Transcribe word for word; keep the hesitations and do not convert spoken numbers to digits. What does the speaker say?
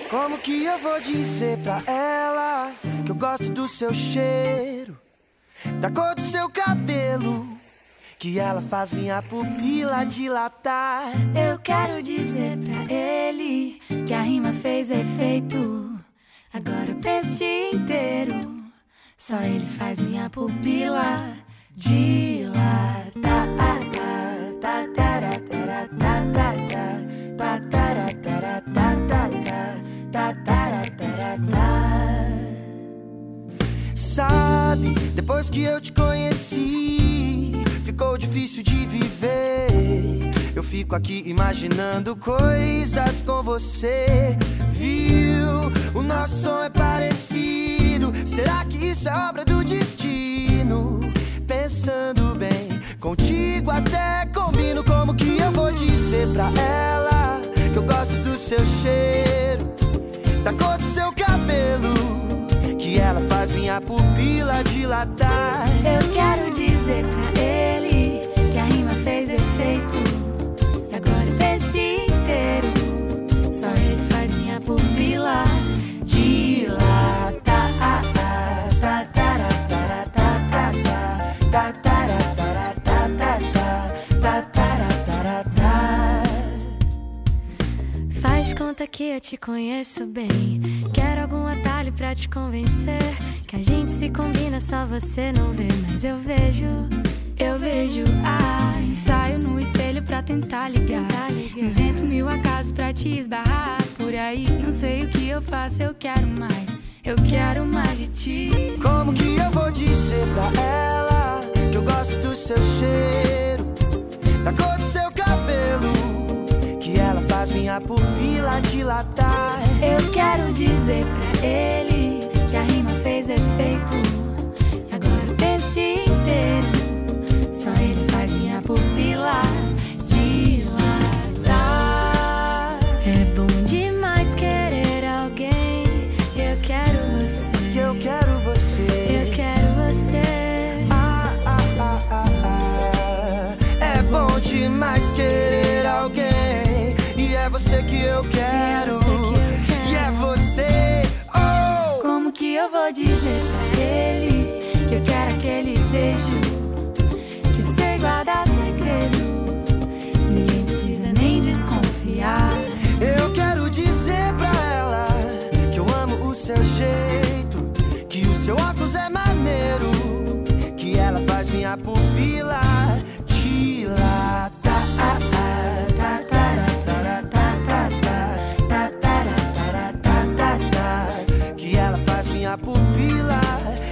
Como que eu vou dizer pra ela que eu gosto do seu cheiro, da cor do seu cabelo, que ela faz minha pupila dilatar? Eu quero dizer pra ele que a rima fez efeito. Agora eu penso o dia inteiro, só ele faz minha pupila dilatar. Sabe, depois que eu te conheci, ficou difícil de viver. Eu fico aqui imaginando coisas com você. Viu? O nosso som é parecido. Será que isso é obra do destino? Pensando bem, contigo até combino. Como que eu vou dizer pra ela que eu gosto do seu cheiro, da cor do seu cabelo, que ela faz minha pupila dilatar? Eu quero dizer pra ele que a rima fez efeito. E agora eu penso o dia inteiro, só ele faz minha pupila dilatar. Faz conta que eu te conheço bem. Quero algum atalho pra te convencer que a gente se combina, só você não vê. Mas eu vejo, eu vejo. Ai, saio no espelho pra tentar ligar, invento mil acasos pra te esbarrar por aí. Não sei o que eu faço, eu quero mais, eu quero mais de ti. Como que eu vou dizer pra ela que eu gosto do seu cheiro, da cor do seu cabelo, que ela faz minha pupila dilatar? Eu quero dizer pra ele que a rima fez efeito. E agora eu penso o dia inteiro, só ele faz minha pupila dilatar. É bom demais querer alguém. Eu quero você, Eu quero você, eu quero você. ah, ah, ah, ah, ah. É bom demais querer alguém, e é você que eu quero, você que eu quero. e é você, oh! Como que eu vou dizer pra ele que eu quero aquele beijo, que eu sei guardar segredo, ninguém precisa nem desconfiar. Eu quero dizer pra ela que eu amo o seu jeito, que o seu óculos é maneiro, que ela faz minha pupila dilatar. Que ela faz minha pupila